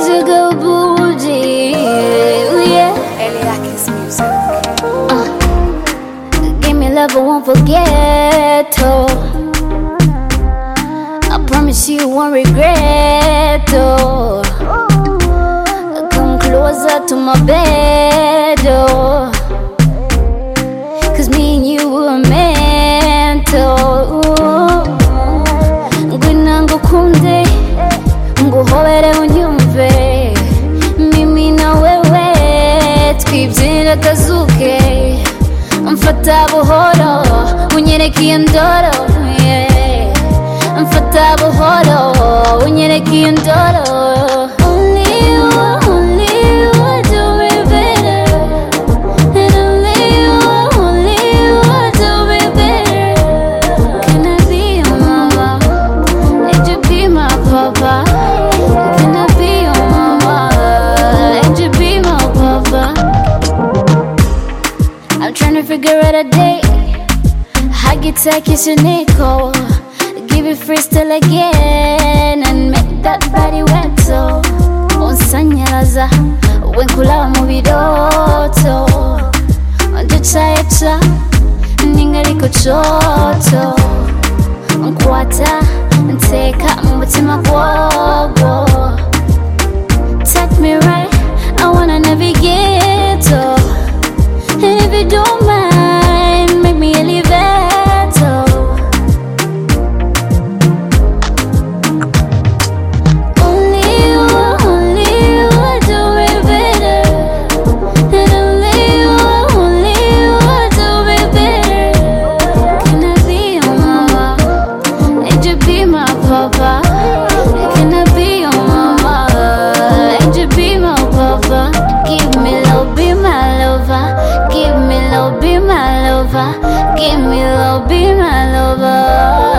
physical booty, yeah. Eliakis music. Give me love I won't forget, oh. I promise you won't regret, oh. Come closer to my bed, oh. 'Cause me and you were meant, oh. Ngwino ngukunde, nguhobere unyumve. Mimi na wewe twibyinira akazuke. Mfata buhoro, unyereke iyo ndoro, yeah. Mfata buhoro, unyereke iyo ndoro. Only you, do me better. And only you, do me better. Can I be your mama? And you be my papa? Can I be your mama? And you be my papa? I'm trying to figure out a day. I get take you to Nico. Give it freestyle again and make that body wet so. Onsanyaraza, wenkula mu bidoto. Nduchayecha, ningaliko choto. Nkwata, nteka mu mutima gwogo. Take me right, I wanna navigate, oh. And if you don't mind, make me elevate, oh. Only you, do me better. And only you, do me better. Can I be your mama? And you be my papa? Can I be your mama? And you be my papa? Give me love, be my lover. Give me love, be my lover. Give me love, be my lover.